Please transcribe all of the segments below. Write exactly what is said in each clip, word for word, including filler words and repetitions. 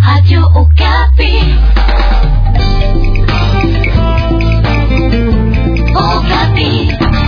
Radio Okapi. Okapi.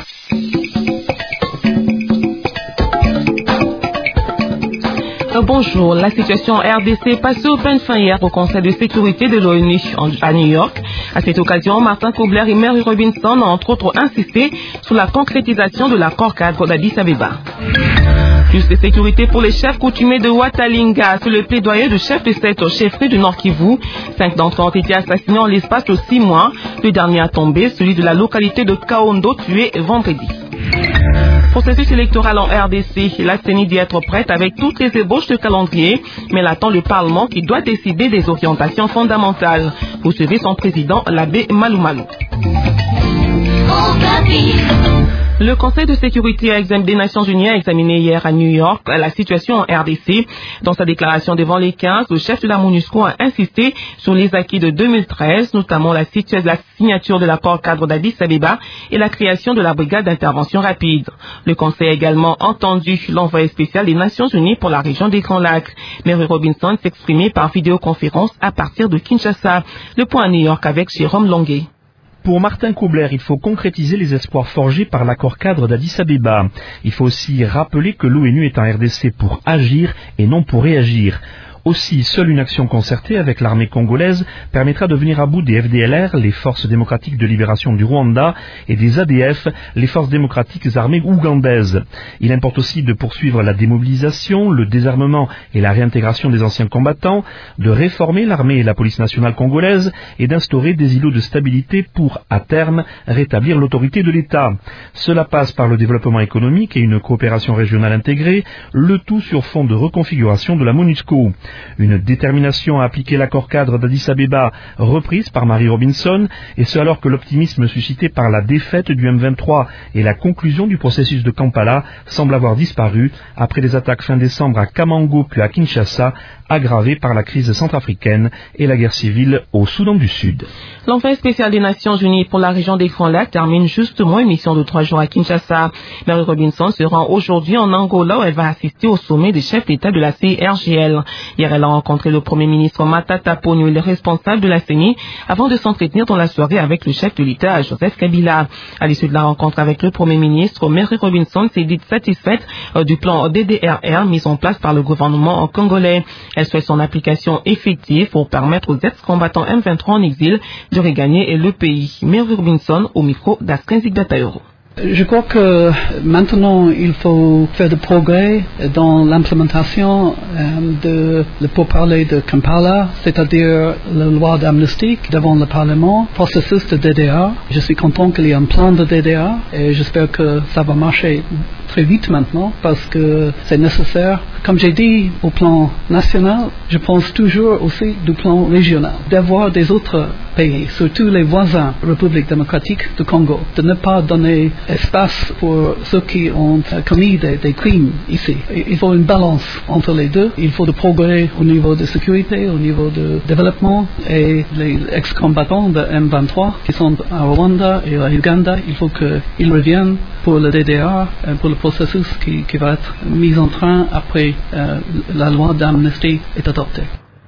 Bonjour, la situation R D C passée au peine fin hier au Conseil de sécurité de l'ONU à New York. À cette occasion, Martin Kobler et Mary Robinson ont entre autres insisté sur la concrétisation de l'accord cadre d'Addis Abeba. Plus de sécurité pour les chefs coutumiers de Watalinga, sur le plaidoyer de chefs de cette chefferie du Nord Kivu. Cinq d'entre eux ont été assassinés en l'espace de six mois. Le dernier a tombé, celui de la localité de Kaondo, tué vendredi. Processus électoral en R D C, la C E N I dit être prête avec toutes les ébauches de calendrier, mais elle attend le Parlement qui doit décider des orientations fondamentales. Vous suivez son président, l'abbé Maloumalou. Le Conseil de sécurité des Nations Unies a examiné hier à New York la situation en R D C. Dans sa déclaration devant les quinze, le chef de la MONUSCO a insisté sur les acquis de deux mille treize, notamment la, la signature de l'accord cadre d'Addis Abeba et la création de la brigade d'intervention rapide. Le Conseil a également entendu l'envoyé spécial des Nations Unies pour la région des Grands Lacs. Mary Robinson s'exprimait par vidéoconférence à partir de Kinshasa. Le point à New York avec Jérôme Longuet. Pour Martin Kobler, il faut concrétiser les espoirs forgés par l'accord cadre d'Addis Abeba. Il faut aussi rappeler que l'ONU est en R D C pour agir et non pour réagir. Aussi, seule une action concertée avec l'armée congolaise permettra de venir à bout des F D L R, les forces démocratiques de libération du Rwanda, et des A D F, les forces démocratiques armées ougandaises. Il importe aussi de poursuivre la démobilisation, le désarmement et la réintégration des anciens combattants, de réformer l'armée et la police nationale congolaise et d'instaurer des îlots de stabilité pour, à terme, rétablir l'autorité de l'État. Cela passe par le développement économique et une coopération régionale intégrée, le tout sur fond de reconfiguration de la MONUSCO. Une détermination à appliquer l'accord cadre d'Addis Abeba reprise par Mary Robinson, et ce alors que l'optimisme suscité par la défaite du M vingt-trois et la conclusion du processus de Kampala semble avoir disparu après les attaques fin décembre à Kamango puis à Kinshasa, aggravées par la crise centrafricaine et la guerre civile au Soudan du Sud. L'envoyé spécial des Nations Unies pour la région des Grands Lacs termine justement une mission de trois jours à Kinshasa. Mary Robinson se rend aujourd'hui en Angola où elle va assister au sommet des chefs d'État de la C I R G L. Hier, elle a rencontré le Premier ministre Matata Ponyo et le responsable de la C E N I avant de s'entretenir dans la soirée avec le chef de l'État, Joseph Kabila. À l'issue de la rencontre avec le Premier ministre, Mary Robinson s'est dite satisfaite du plan D D R R mis en place par le gouvernement congolais. Elle souhaite son application effective pour permettre aux ex-combattants M vingt-trois en exil de regagner le pays. Mary Robinson au micro d'Askin Zigdataeuro. Je crois que maintenant il faut faire de progrès dans l'implémentation euh, de le pourparler de Kampala, c'est-à-dire la loi d'amnistie devant le Parlement, processus de D D R. Je suis content qu'il y ait un plan de D D R et j'espère que ça va marcher très vite maintenant parce que c'est nécessaire. Comme j'ai dit, au plan national, je pense toujours aussi du plan régional, d'avoir des autres pays, surtout les voisins, République démocratique du Congo, de ne pas donner espace pour ceux qui ont commis des, des crimes ici. Il faut une balance entre les deux. Il faut de progrès au niveau de sécurité, au niveau de développement, et les ex-combattants de M vingt-trois qui sont à Rwanda et à Uganda, il faut qu'ils reviennent pour le D D R, pour le processus qui, qui va être mis en train après euh, la loi d'amnistie est adoptée.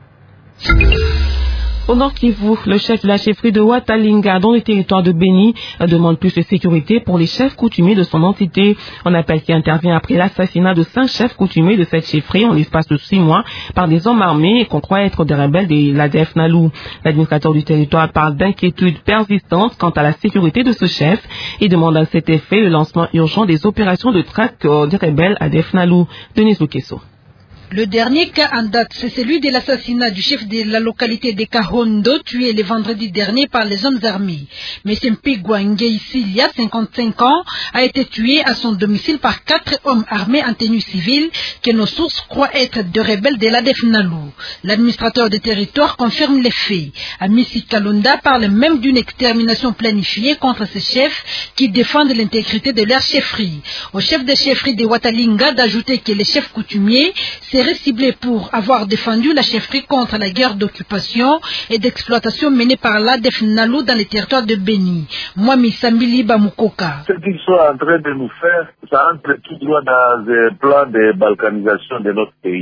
Au Nord Kivu, le chef de la chefferie de Watalinga, dans le territoire de Beni, demande plus de sécurité pour les chefs coutumiers de son entité. Un appel qui intervient après l'assassinat de cinq chefs coutumiers de cette chefferie en l'espace de six mois par des hommes armés qu'on croit être des rebelles de l'A D F Nalu. L'administrateur du territoire parle d'inquiétude persistante quant à la sécurité de ce chef et demande à cet effet le lancement urgent des opérations de traque des rebelles A D F Nalu. Denis Lukeso. Le dernier cas en date, c'est celui de l'assassinat du chef de la localité de Kahondo, tué le vendredi dernier par les hommes armés. M. Mpigwa Ngeissilia, cinquante-cinq ans, a été tué à son domicile par quatre hommes armés en tenue civile que nos sources croient être de rebelles de l'A D F Nalu. L'administrateur du territoire confirme les faits. Amissi Kalonda parle même d'une extermination planifiée contre ces chefs qui défendent l'intégrité de leur chefferie. Au chef de chefferie de Watalinga d'ajouter que les chefs coutumiers serait ciblé pour avoir défendu la chefferie contre la guerre d'occupation et d'exploitation menée par l'A D F Nalu dans les territoires de Beni. Mwami Sambili Bamukoka. Ce qu'ils sont en train de nous faire, ça entre tout droit dans le plan de balkanisation de notre pays.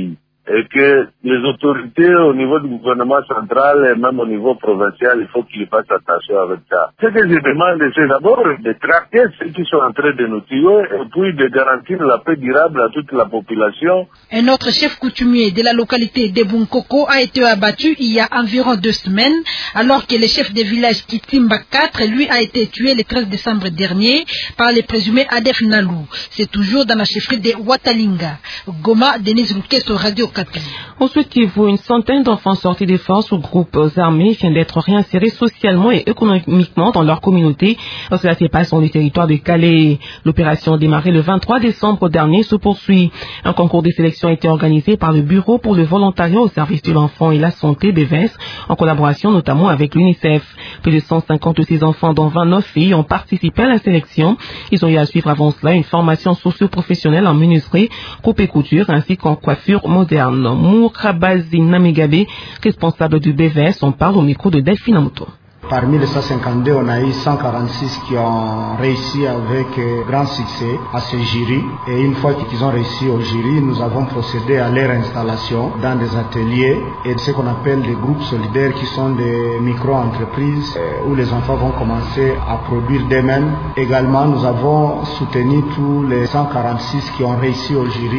et que les autorités au niveau du gouvernement central et même au niveau provincial, il faut qu'ils fassent attention avec ça. Ce que je demande, c'est d'abord de traquer ceux qui sont en train de nous tuer et puis de garantir la paix durable à toute la population. Un autre chef coutumier de la localité de Bunkoko a été abattu il y a environ deux semaines, alors que le chef de village Kitimba quatre, lui, a été tué le treize décembre dernier par les présumés Adef Nalou. C'est toujours dans la chefferie de Watalinga. Goma, Denise Lukeso, Radio Kapi. Au Sud Kivu, une centaine d'enfants sortis des forces ou groupes armés viennent d'être réinsérés socialement et économiquement dans leur communauté. Cela se passe sur le territoire de Calais. L'opération démarrée le vingt-trois décembre dernier se poursuit. Un concours de sélection a été organisé par le Bureau pour le volontariat au service de l'enfant et la santé B V E S, en collaboration notamment avec l'UNICEF. Plus de cent cinquante de ces enfants, dont vingt-neuf filles, ont participé à la sélection. Ils ont eu à suivre avant cela une formation socio-professionnelle en menuiserie, coupe et couture, ainsi qu'en coiffure moderne. Mourabazi Namegabe, responsable du B V E S, on parle au micro de Delphine Amuto. Parmi les cent cinquante-deux, on a eu cent quarante-six qui ont réussi avec grand succès à ce jury. Et une fois qu'ils ont réussi au jury, nous avons procédé à leur installation dans des ateliers et ce qu'on appelle des groupes solidaires qui sont des micro-entreprises où les enfants vont commencer à produire d'eux-mêmes. Également, nous avons soutenu tous les cent quarante-six qui ont réussi au jury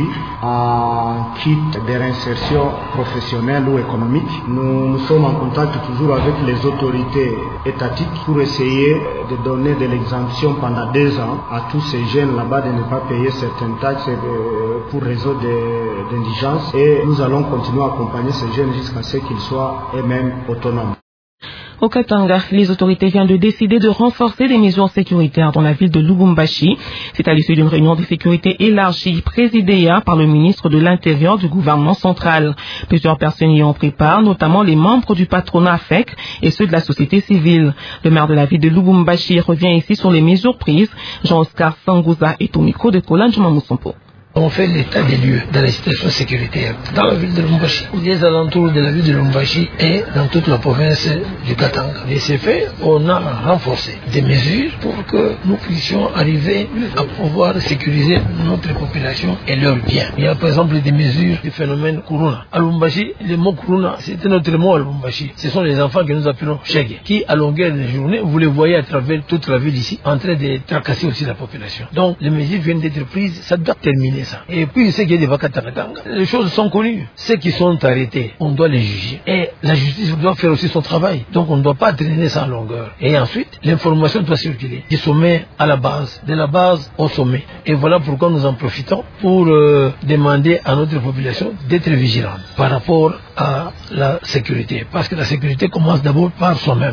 en kit de réinsertion professionnelle ou économique. Nous, nous sommes en contact toujours avec les autorités étatique pour essayer de donner de l'exemption pendant deux ans à tous ces jeunes là-bas de ne pas payer certaines taxes pour réseau d'indigence et nous allons continuer à accompagner ces jeunes jusqu'à ce qu'ils soient eux-mêmes autonomes. Au Katanga, les autorités viennent de décider de renforcer les mesures sécuritaires dans la ville de Lubumbashi. C'est à l'issue d'une réunion de sécurité élargie présidée par le ministre de l'Intérieur du gouvernement central. Plusieurs personnes y ont pris part, notamment les membres du patronat F E C et ceux de la société civile. Le maire de la ville de Lubumbashi revient ici sur les mesures prises. Jean-Oscar Sangouza est au micro de Kolanjuma Moussompo. On fait l'état des lieux dans la situation sécuritaire dans la ville de Lubumbashi, les alentours de la ville de Lubumbashi et dans toute la province du Katanga. Et c'est fait, on a renforcé des mesures pour que nous puissions arriver à pouvoir sécuriser notre population et leurs biens. Il y a par exemple des mesures du phénomène Kuruna. À Lubumbashi, le mot Kuruna, c'était notre mot à Lubumbashi. Ce sont les enfants que nous appelons Chege, qui à longueur de journée, vous les voyez à travers toute la ville ici, en train de tracasser aussi la population. Donc les mesures viennent d'être prises, ça doit terminer. Et puis, ce qui est des Vakatanatanga, les choses sont connues. Ceux qui sont arrêtés, on doit les juger. Et la justice doit faire aussi son travail. Donc, on ne doit pas traîner ça en longueur. Et ensuite, l'information doit circuler du sommet à la base, de la base au sommet. Et voilà pourquoi nous en profitons pour euh, demander à notre population d'être vigilante par rapport à la sécurité. Parce que la sécurité commence d'abord par soi-même.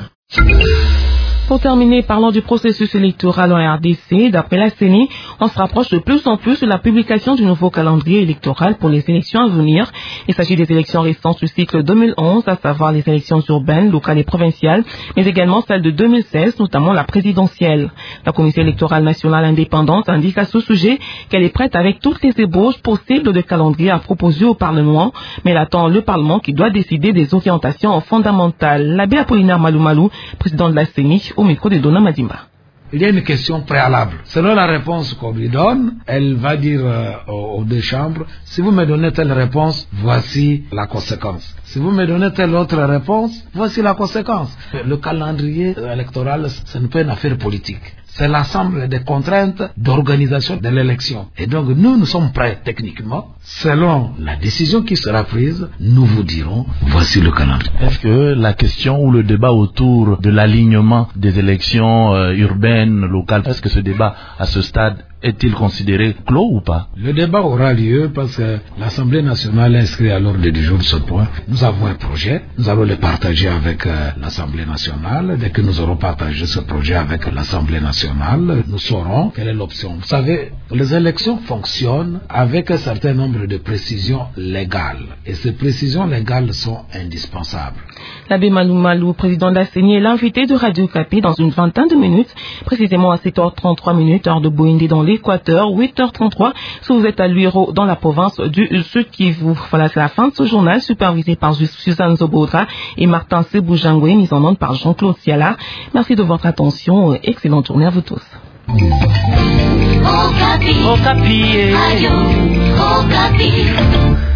Pour terminer, parlons du processus électoral en R D C. D'après la C E N I, on se rapproche de plus en plus de la publication du nouveau calendrier électoral pour les élections à venir. Il s'agit des élections restantes du cycle deux mille onze, à savoir les élections urbaines, locales et provinciales, mais également celles de deux mille seize, notamment la présidentielle. La Commission électorale nationale indépendante indique à ce sujet qu'elle est prête avec toutes les ébauches possibles de calendrier à proposer au Parlement, mais elle attend le Parlement qui doit décider des orientations fondamentales. L'abbé Apollinaire Maloumalou, président de la C E N I, au micro de Dona Madimba. Il y a une question préalable. Selon la réponse qu'on lui donne, elle va dire euh, aux, aux deux chambres, si vous me donnez telle réponse, voici la conséquence. Si vous me donnez telle autre réponse, voici la conséquence. Le calendrier électoral, ce n'est pas une affaire politique. C'est l'ensemble des contraintes d'organisation de l'élection. Et donc, nous, nous sommes prêts techniquement. Selon la décision qui sera prise, nous vous dirons, voici le calendrier. Est-ce que la question ou le débat autour de l'alignement des élections euh, urbaines, locales, est-ce que ce débat, à ce stade, est-il considéré clos ou pas? Le débat aura lieu parce que l'Assemblée nationale a inscrit à l'ordre du jour ce point. Nous avons un projet, nous allons le partager avec euh, l'Assemblée nationale. Dès que nous aurons partagé ce projet avec l'Assemblée nationale, nous saurons quelle est l'option. Vous savez, les élections fonctionnent avec un certain nombre de précisions légales. Et ces précisions légales sont indispensables. L'abbé Malou Malou, président de la C E N I, est l'invité de Radio Kapi dans une vingtaine de minutes, précisément à sept heures trente-trois minutes, heure de Boindi dans l'Équateur, huit heures trente-trois, si vous êtes à Luiro dans la province du Sud Kivu. Voilà, c'est la fin de ce journal, supervisé par Suzanne Zobodra et Martin Sebujangwe, mis en onde par Jean-Claude Siala. Merci de votre attention, excellente journée à vous tous. Okapi. Okapi. Radio Okapi.